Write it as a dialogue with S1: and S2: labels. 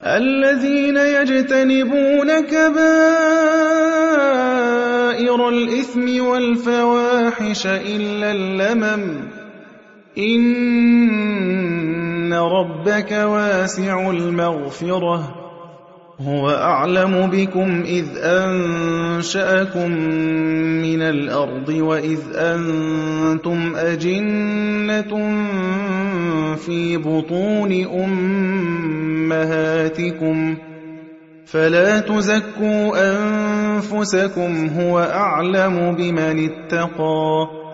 S1: الذين يجتنبون كبائر الإثم والفواحش إلا اللمم إن ربك واسع المغفرة هو أعلم بكم إذ أنشأكم من الأرض وإذ أنتم أجنة في بطون أمهاتكم فلا تزكوا أنفسكم هو أعلم بمن اتقى